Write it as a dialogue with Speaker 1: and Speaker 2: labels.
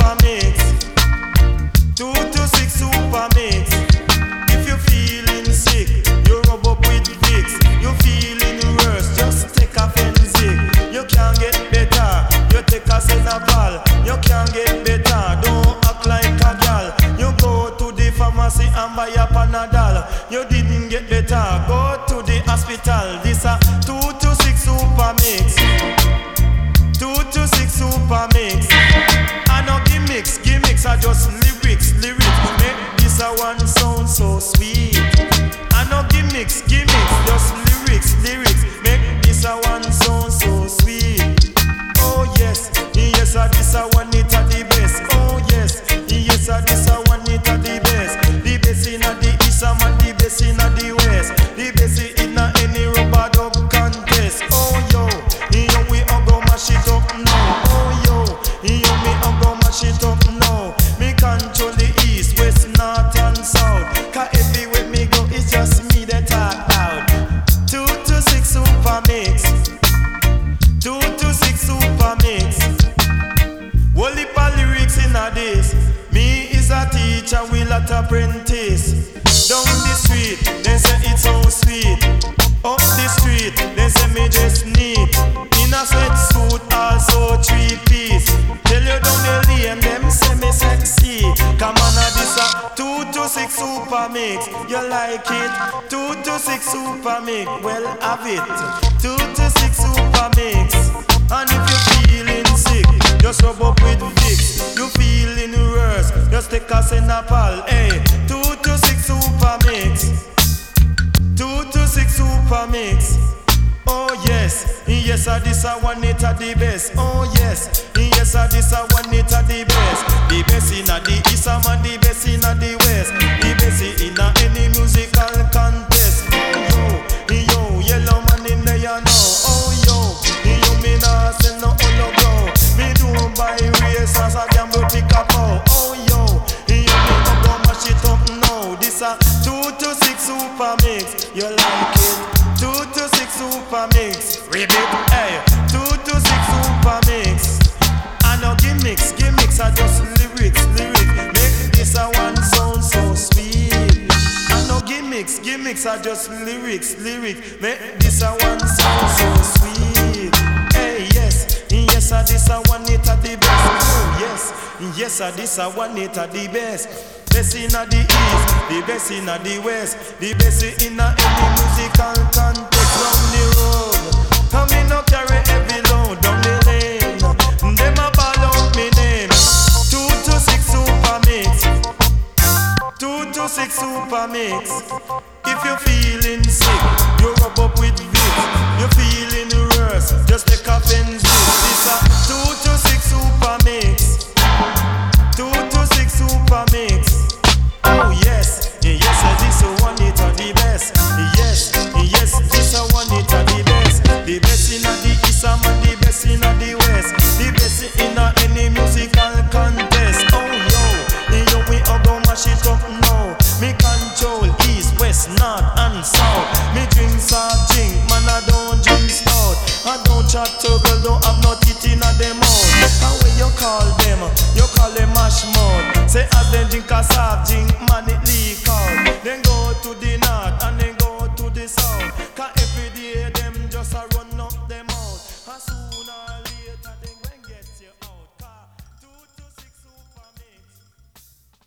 Speaker 1: super mix. 2 to 6 super mix. If you're feeling sick, you rub up with Vicks. You feeling worse, just take a Fenzik. You can't get better, you take a Senaval. You can't get better, don't act like a gal. You go to the pharmacy and buy a Panadol. You didn't get better, go to the hospital. This a 2 to 6 super mix. 2 to 6 super mix. I know gimmicks are just lyrics. Make this a one sound so sweet. I know gimmicks, just lyrics. Make this a one sound so sweet. Oh yes, this a one it a the best. Oh yes, this a one it a the best. The best inna the east and the best inna the west. The best inna any rubber dub contest. Oh yo we a go mash it up now. Oh yo me a go mash it up now. Me control the east, west, north and south. 'Cause everywhere me go it's just me that talk loud. 2 to 6 super mix. 2 to 6 super mix. Whole heap of lyrics in a this. Me is a teacher, will at apprentice. Down the street, they say it's so sweet. Up the street, they say me just neat. In a sweatsuit, also 3-piece. Tell you down the lane, them say me sexy. Come on, this a 2 to 6 super mix. You like it? 2 to 6 super mix. Well, have it. 2 to 6 super mix. And if you're feeling sick, just rub up with Vicks. You feeling worse, just take a Senapal. Hey, 2 to 6 super mix. 2 to 6 super mix. Oh yes, this a one it a the best. Oh yes, this a one it a the best. The best inna the east and the best inna the west. The best inna any musical contest. Oh yo, yellow man in there you know. Oh yo, me nah send no hologo. Me do buy race as a gamble pick up. Oh yo, me a go mash it up now. This a 2 to 6 super mix. You like it? 2 to 6 super mix. Ribbit, hey. 2 to 6 super mix. I know gimmicks are just lyrics. Make this a one sound so sweet. I know gimmicks are just lyrics. Make this a one sound so sweet. Hey, yes, this a one it a the best. Oh yes, this a one it a the best. Best inna the east, the best inna the west, the best inna any musical context. Down the road, come in no carry heavy load down the lane. Them a ball out me name. 2 to 6 super mix. 2 to 6 super mix. If you're feeling sick, you rub up with Vicks. You're feeling worse, just take a Fenzik. This a 2 to 6 super mix. 2 to 6 super mix. Oh yes, this a one it a the best. Yes, this a one it a the best. The best inna the east and the best inna the west. The best inna any musical contest. Oh yo, we a go mash it up now. Me control east, west, north and south. Me drink soft drink, man I don't drink stout. I don't chat to girl, don't have no teeth inna them mouth. And when you call them mash mouth. Say as them drink a soft drink.